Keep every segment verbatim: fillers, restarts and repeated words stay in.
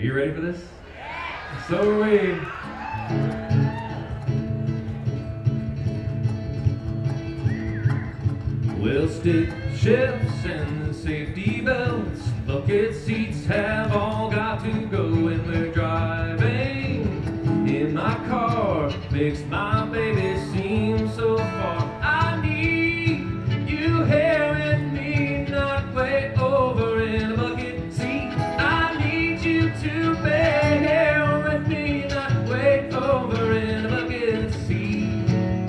Are you ready for this? Yeah. So are we. Well, stick shifts and safety belts, bucket seats have all got to go when we're driving. In my car makes my baby seem so far. I need you here with me, not way over in a bucket seat. I need you to be here with me, not way over in a bucket seat.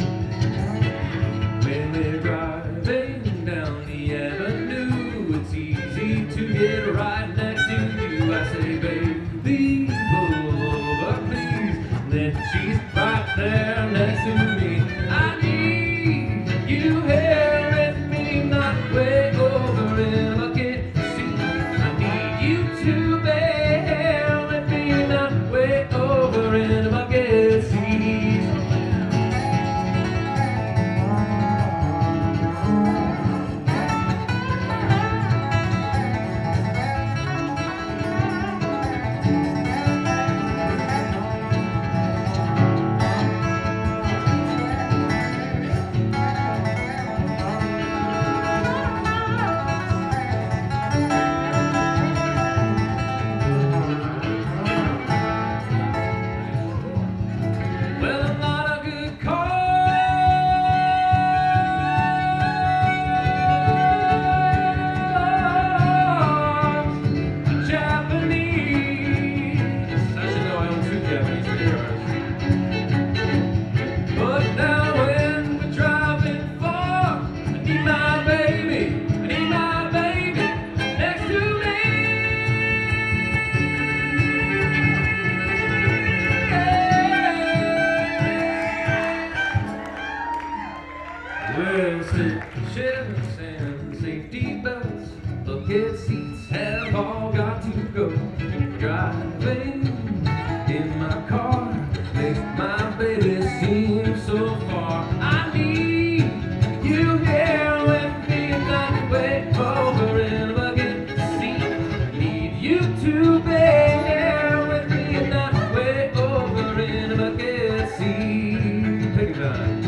When we're driving down the avenue, it's easy to get right next to you. I say, baby, pull over please. Then she's right there next to me. I need you here with me, not way over in a bucket seat. I need you to be here with me, not way over in a bucket seat. Well, stick shifts and safety belts, bucket seats have all got to go. Driving in my car makes my baby seem so far. I need you here with me, not way over in a bucket seat. Need you to be here with me, not way over in a bucket seat. Take your time.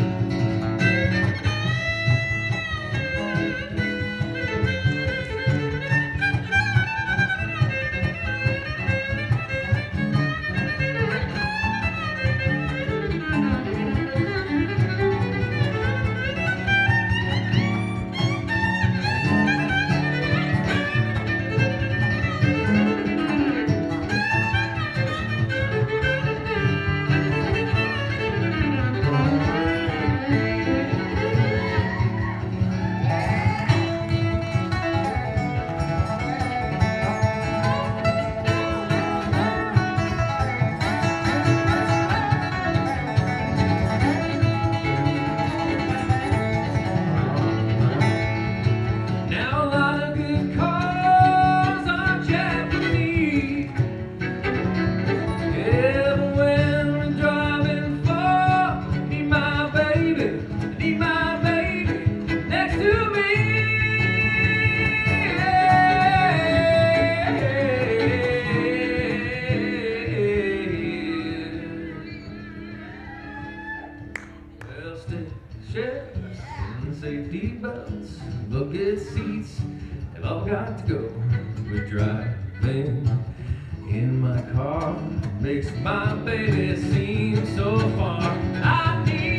Shifts and safety belts, bucket seats have all got to go. We're driving in my car, makes my baby seem so far. I need